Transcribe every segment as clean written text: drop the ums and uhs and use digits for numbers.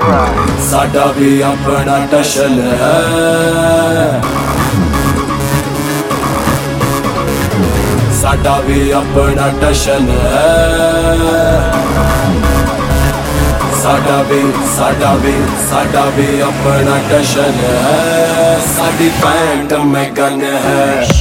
साडा भी अपना टशन है, साडा भी अपना टशन है, साडा भी अपना टशन है, साडी पैंट में गन है।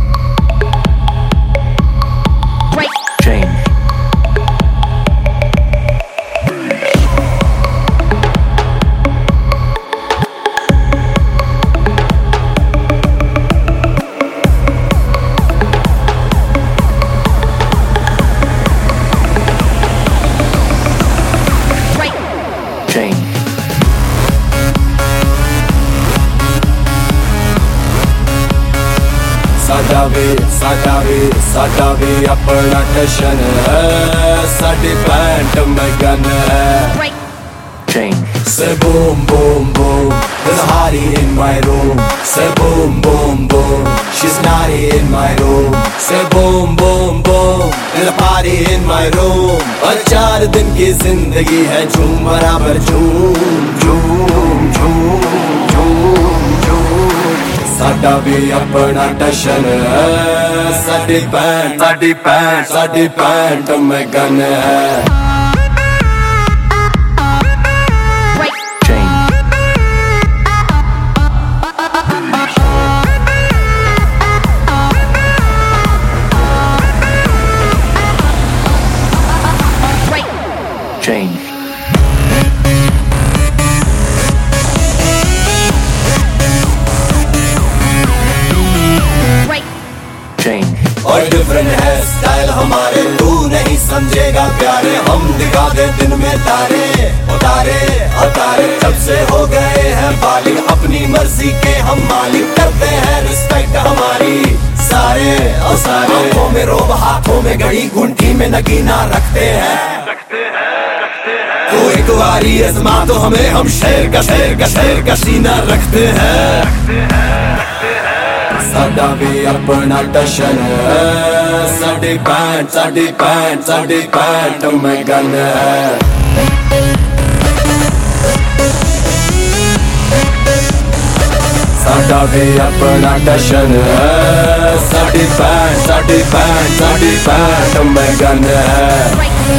साडा भी अपना टशन है, साडी पैंट में गन है। Say boom boom boom, there's a hottie in my room. Say boom boom boom, she's naughty in my room. Say boom boom boom, there's a party in my room. और 4 दिन की जिंदगी है झूम बराबर झूम झूम झूम झूम झूम। साडा भी अपना टशन है, साडी पैंट में गन है। और डिफरेंट है स्टाइल हमारे, तू नहीं समझेगा प्यारे, हम दिखा दे दिन में तारे उतारे उतारे। जब से हो गए हैं बालिग, अपनी मर्जी के हम मालिक, करते हैं रिस्पेक्ट हमारी सारे और सारे। आंखों में रोब, हाथों में घड़ी, गुंठी में नगीना रखते हैं। तो एक बारी आजमा तो हमें, हम शेर का सीना रखते हैं। साडा भी अपना टशन है, साडी पैंट में गन है। साडा भी अपना टशन है, साडी पैंट में गन है।